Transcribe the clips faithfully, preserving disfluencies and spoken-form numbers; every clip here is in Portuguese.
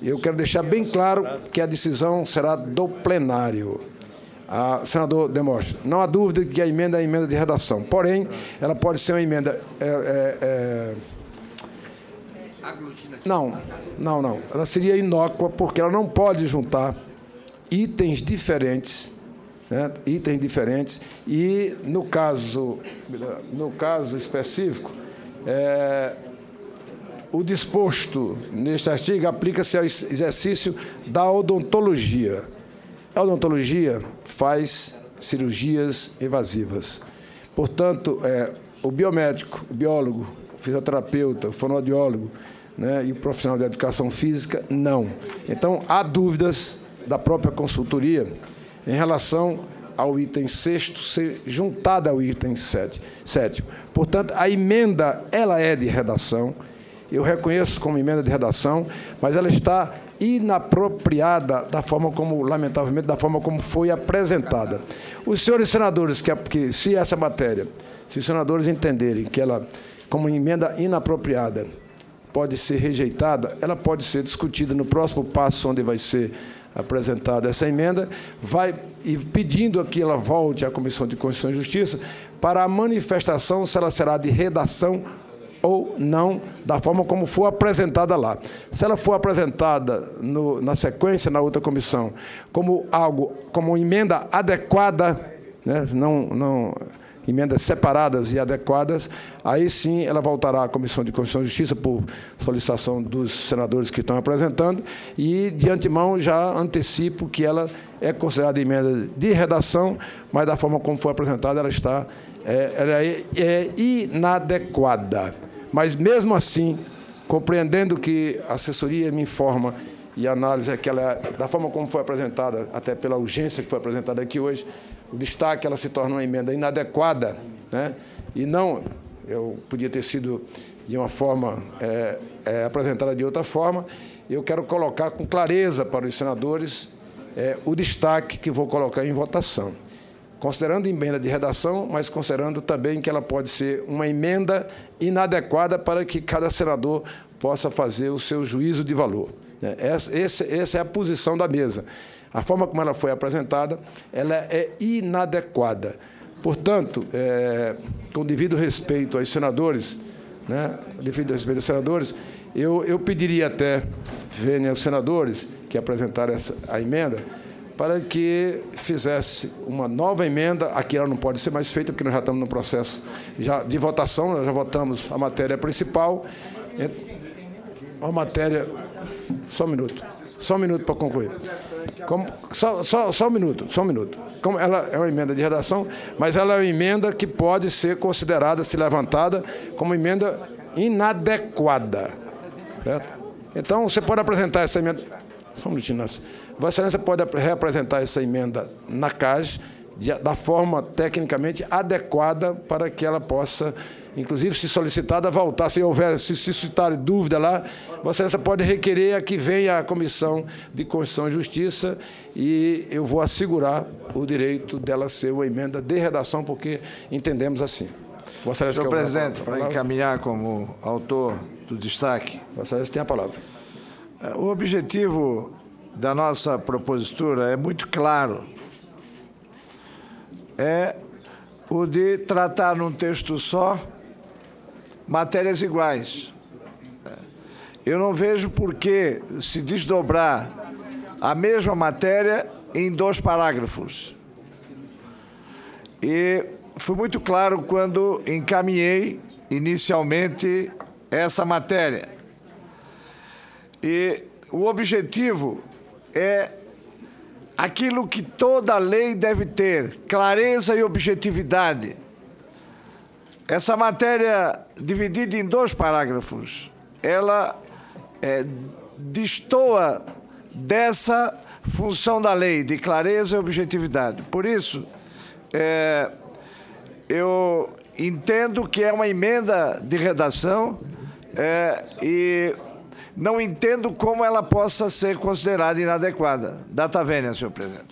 eu quero deixar bem claro que a decisão será do plenário. Ah, senador Demóstenes, não há dúvida que a emenda é a emenda de redação, porém, ela pode ser uma emenda... É, é, é... Não, não, não. Ela seria inócua, porque ela não pode juntar itens diferentes, né, itens diferentes, e, no caso, no caso específico, é, o disposto neste artigo aplica-se ao exercício da odontologia. A odontologia faz cirurgias invasivas. Portanto, é, o biomédico, o biólogo, o fisioterapeuta, o fonoaudiólogo, né, e o profissional de educação física, não. Então, há dúvidas da própria consultoria em relação ao item sexto ser juntada ao item sétimo. Portanto, a emenda ela é de redação, eu reconheço como emenda de redação, mas ela está inapropriada da forma como, lamentavelmente, da forma como foi apresentada. Os senhores senadores, que, que se essa matéria, se os senadores entenderem que ela, como emenda inapropriada, pode ser rejeitada, ela pode ser discutida no próximo passo, onde vai ser apresentada essa emenda, vai e pedindo que ela volte à Comissão de Constituição e Justiça para a manifestação se ela será de redação ou não, da forma como for apresentada lá. Se ela for apresentada no, na sequência, na outra comissão, como algo, como emenda adequada, né, não, não, emendas separadas e adequadas, aí sim ela voltará à Comissão de Constituição e Justiça por solicitação dos senadores que estão apresentando, e, de antemão, já antecipo que ela é considerada emenda de redação, mas, da forma como foi apresentada, ela está é, ela é, é inadequada. Mas, mesmo assim, compreendendo que a assessoria me informa e a análise é que ela, da forma como foi apresentada, até pela urgência que foi apresentada aqui hoje, o destaque, ela se torna uma emenda inadequada, né? E não, eu podia ter sido de uma forma, é, é, apresentada de outra forma. Eu quero colocar com clareza para os senadores é, o destaque que vou colocar em votação, considerando emenda de redação, mas considerando também que ela pode ser uma emenda inadequada para que cada senador possa fazer o seu juízo de valor. Essa, essa, essa é a posição da mesa. A forma como ela foi apresentada, ela é inadequada. Portanto, é, com devido respeito aos senadores, né, devido respeito aos senadores, eu, eu pediria até, vênia aos senadores que apresentaram essa, a emenda, para que fizesse uma nova emenda. Aqui ela não pode ser mais feita, porque nós já estamos no processo já de votação, nós já votamos a matéria principal, a matéria... Só um minuto, só um minuto para concluir. Como, só, só, só um minuto, só um minuto. Como ela é uma emenda de redação, mas ela é uma emenda que pode ser considerada, se levantada, como emenda inadequada. Certo? Então, você pode apresentar essa emenda... Só um minutinho, Nácio. Vossa Excelência pode reapresentar essa emenda na C A S, de, da forma tecnicamente adequada para que ela possa, inclusive, se solicitada, voltar. Se houver, se suscitar dúvida lá, Vossa Excelência pode requerer a que venha a Comissão de Constituição e Justiça, e eu vou assegurar o direito dela ser uma emenda de redação, porque entendemos assim. Vossa Excelência, senhor presidente, para encaminhar como autor do destaque. Vossa Excelência tem a palavra. O objetivo da nossa propositura é muito claro. É o de tratar num texto só matérias iguais. Eu não vejo por que se desdobrar a mesma matéria em dois parágrafos. E fui muito claro quando encaminhei inicialmente essa matéria. E o objetivo é aquilo que toda lei deve ter, clareza e objetividade. Essa matéria, dividida em dois parágrafos, ela é, destoa dessa função da lei, de clareza e objetividade. Por isso, é, eu entendo que é uma emenda de redação é, e não entendo como ela possa ser considerada inadequada. Data vênia, senhor presidente.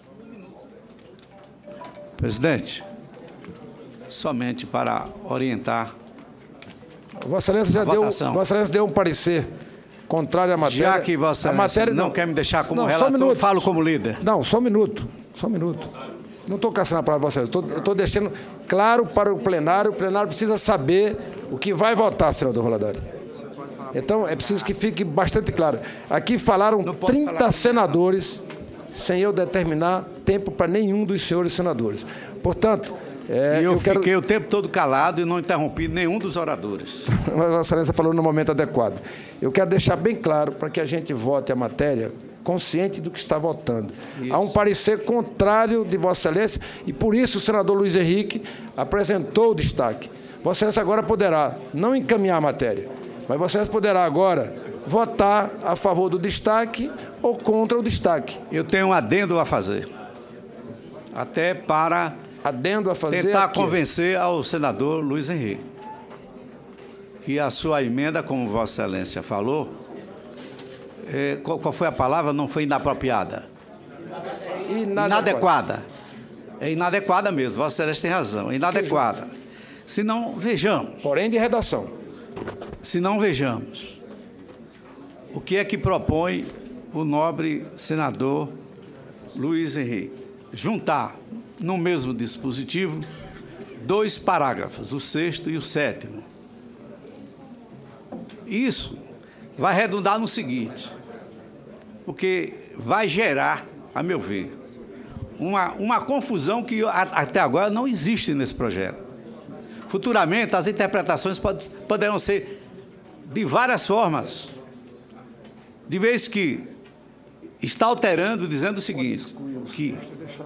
Presidente, somente para orientar Vossa Excelência já deu, votação. Vossa Excelência deu um parecer contrária à matéria... Já que Vossa a matéria não, não quer me deixar como não, relator, só um minuto. falo como líder. Não, só um minuto. Só um minuto. Não estou caçando a palavra de Vossa Excelência. Eu estou deixando claro para o plenário. O plenário precisa saber o que vai votar, senador Valadares. Então, é preciso que fique bastante claro. Aqui falaram trinta falar. senadores, sem eu determinar tempo para nenhum dos senhores senadores. Portanto... É, e eu, eu fiquei quero... o tempo todo calado e não interrompi nenhum dos oradores. Mas Vossa Excelência falou no momento adequado. Eu quero deixar bem claro para que a gente vote a matéria consciente do que está votando. Isso. Há um parecer contrário de Vossa Excelência e, por isso, o senador Luiz Henrique apresentou o destaque. Vossa Excelência agora poderá não encaminhar a matéria, mas Vossa Excelência poderá agora votar a favor do destaque ou contra o destaque. Eu tenho um adendo a fazer. Até para... Adendo a fazer tentar aqui. convencer ao senador Luiz Henrique que a sua emenda, como Vossa Excelência falou, é, qual, qual foi a palavra? Não foi inapropriada. Inadequada. Inadequada. É inadequada mesmo, Vossa Excelência tem razão, é inadequada. Se não, vejamos. Porém, de redação. Se não, vejamos. O que é que propõe o nobre senador Luiz Henrique? Juntar no mesmo dispositivo dois parágrafos, o sexto e o sétimo. Isso vai redundar no seguinte, porque vai gerar, a meu ver, uma, uma confusão que a, até agora não existe nesse projeto. Futuramente, as interpretações pod, poderão ser de várias formas, de vez que está alterando, dizendo o seguinte, que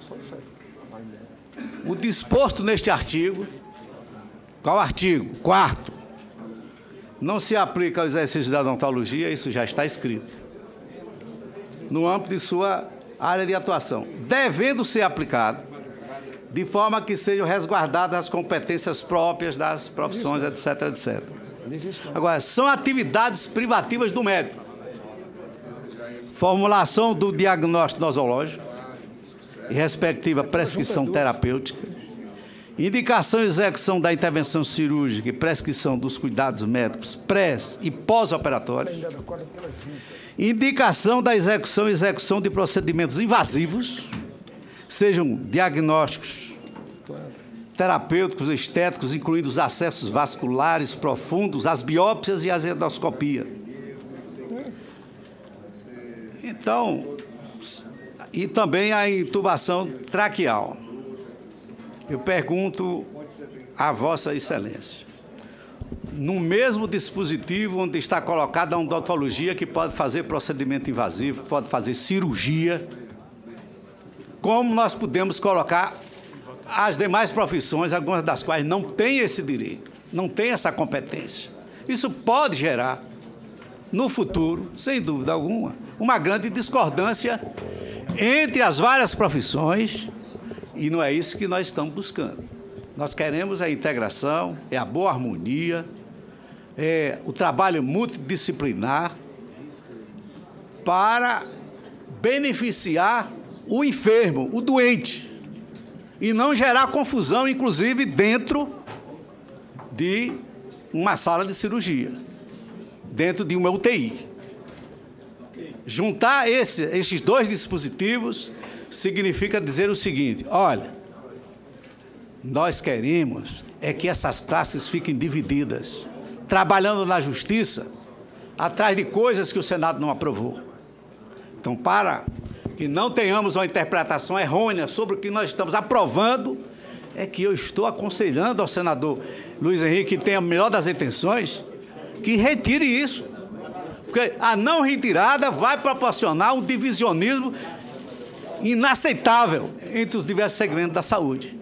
o disposto neste artigo, qual artigo? Quarto, não se aplica ao exercício da odontologia, isso já está escrito, no âmbito de sua área de atuação, devendo ser aplicado de forma que sejam resguardadas as competências próprias das profissões, etc, etcétera. Agora, são atividades privativas do médico. Formulação do diagnóstico nosológico e respectiva prescrição terapêutica, indicação e execução da intervenção cirúrgica e prescrição dos cuidados médicos pré e pós-operatórios, indicação da execução e execução de procedimentos invasivos, sejam diagnósticos terapêuticos, estéticos, incluindo os acessos vasculares profundos, as biópsias e as endoscopias. Então, e também a intubação traqueal. Eu pergunto a Vossa Excelência, no mesmo dispositivo onde está colocada a odontologia, que pode fazer procedimento invasivo, pode fazer cirurgia, como nós podemos colocar as demais profissões, algumas das quais não têm esse direito, não têm essa competência. Isso pode gerar, no futuro, sem dúvida alguma, uma grande discordância entre as várias profissões, e não é isso que nós estamos buscando. Nós queremos a integração, é a boa harmonia, é o trabalho multidisciplinar para beneficiar o enfermo, o doente, e não gerar confusão, inclusive, dentro de uma sala de cirurgia, dentro de uma U T I. Juntar esse, esses dois dispositivos significa dizer o seguinte: olha, nós queremos é que essas classes fiquem divididas, trabalhando na justiça, atrás de coisas que o Senado não aprovou. Então, para que não tenhamos uma interpretação errônea sobre o que nós estamos aprovando, é que eu estou aconselhando ao senador Luiz Henrique, que tem a melhor das intenções, que retire isso. Porque a não retirada vai proporcionar um divisionismo inaceitável entre os diversos segmentos da saúde.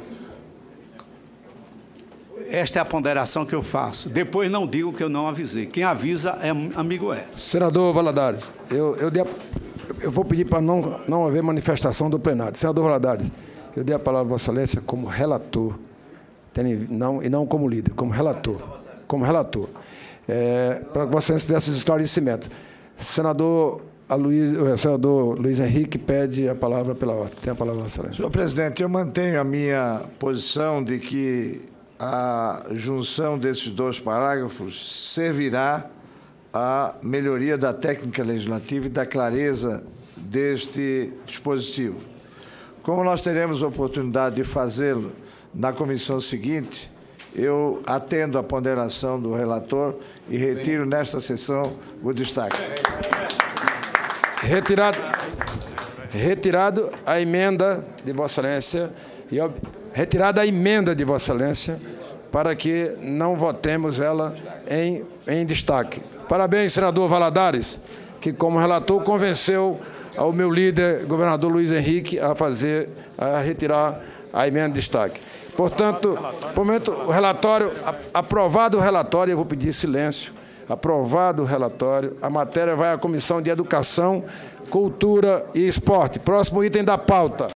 Esta é a ponderação que eu faço. Depois não digo que eu não avisei. Quem avisa é amigo é. Senador Valadares, eu, eu, dei a, eu vou pedir para não, não haver manifestação do plenário. Senador Valadares, eu dei a palavra a Vossa Excelência como relator, não, e não como líder, como relator. Como relator. É, para que Vossa Excelência desse os esclarecimentos. Senador, Luiz, o senador Luiz Henrique pede a palavra pela ordem. Tem a palavra, Vossa Excelência. Senhor presidente, eu mantenho a minha posição de que a junção desses dois parágrafos servirá a melhoria da técnica legislativa e da clareza deste dispositivo. Como nós teremos a oportunidade de fazê-lo na comissão seguinte, eu atendo à ponderação do relator e retiro nesta sessão o destaque. Retirado, retirado a emenda de Vossa Excelência e retirada a emenda de Vossa Excelência para que não votemos ela em, em destaque. Parabéns, senador Valadares, que como relator convenceu ao meu líder, governador Luiz Henrique, a fazer, a retirar a emenda de destaque. Portanto, por momento, o relatório, aprovado o relatório, eu vou pedir silêncio, aprovado o relatório, a matéria vai à Comissão de Educação, Cultura e Esporte. Próximo item da pauta.